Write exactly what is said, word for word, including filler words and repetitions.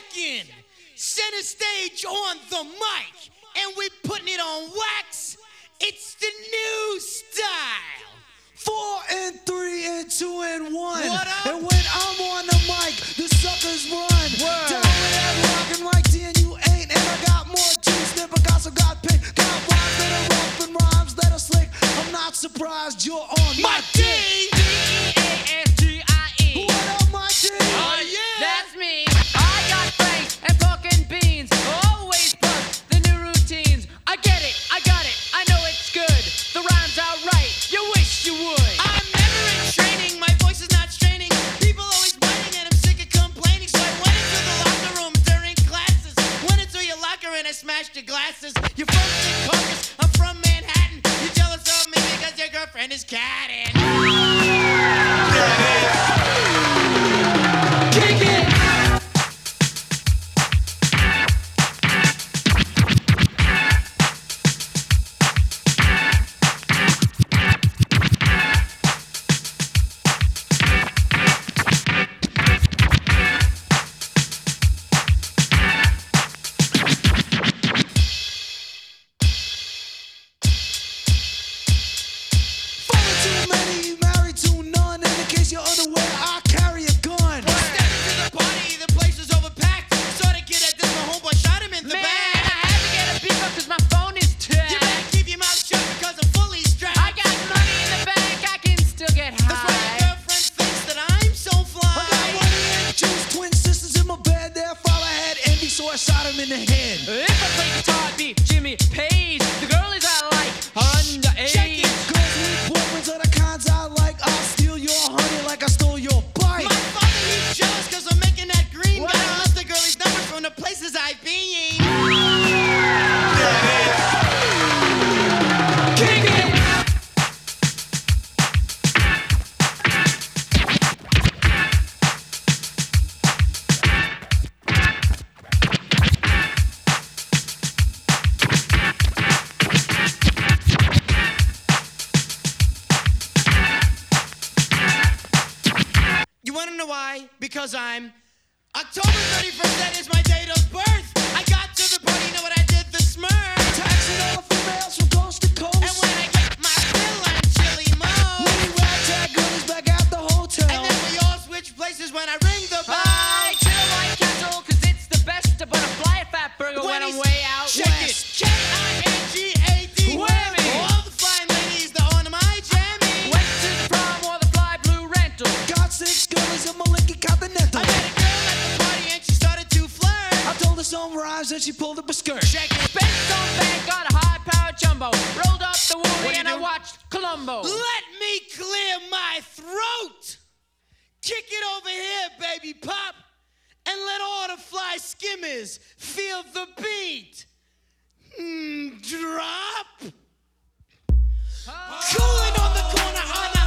checking. Center stage on the mic, and we putting it on wax. It's the new style. Four and three and two and one. What up? And when I'm on the mic, the suckers run. Word. Down with that rockin' like D and you ain't. And I got more juice than Picasso got pink. Got rhymes that are rough and rhymes that are slick. I'm not surprised you're on my, My D. dick. D E A S T I E. What up, my D? Oh yeah. That's me. I got franks and pork and beans. Always plus the new routines. I get it, I got it, I know it's good. The rhymes are right, you wish you would. I'm never in training, my voice is not straining. People always whining and I'm sick of complaining. So I went into the locker room during classes. Went into your locker and I smashed your glasses. You're from Secaucus, I'm from Manhattan. You're jealous of me because your girlfriend is catting. Kick it! Falling too many, married to none. And in case you're unaware, I carry a gun. Step into the party, the place was overpacked. Saw the kid at this, my homeboy shot him in the Man, back. I had to get a beef up cause my phone is tapped. You better keep your mouth shut because I'm fully strapped. I got money in the bank, I can still get That's why your high. girlfriend thinks that I'm so fly. I got money and juice, twin sisters in my bed. Their father had envy, so I shot him in the head. If I play guitar, I'd be Jimmy Page. The girlies I like are Check underage. it. Girls with boyfriends are the kinds I like. I'll steal your honey like I stole your bike. My father, he's jealous because I'm making that green. What? Gotta list the girlies' numbers from the places I've been. Kick it! You wanna know why? Because I'm October thirty-first, that is my date of birth. I got to the party, you know what I did? The smurf. Taxing all females from coast to coast. And when I get my fill, I'm chili mo. Mini ragtag girlies back at the hotel. And then we all switch places when I ring the bell. I chill White Castle cause it's the best. But a fly a fat burger when I'm he's- way out Check west. it. K I N G A D. Whammy. All the fine ladies that on my jammy. Went to the prom or the fly blue rental. Got six girlies in my Lincoln Continental. I met a girl at the party and she started to flirt. I told her some rhymes and she pulled up a skirt. Check it. Spent on bank, got a high powered jumbo. Rolled up the What do woolly you and I do? watched Columbo. Let me clear my throat. Kick it over here, baby pop. And let all the fly skimmers feel the beat. Mm, drop. Cooling on the corner on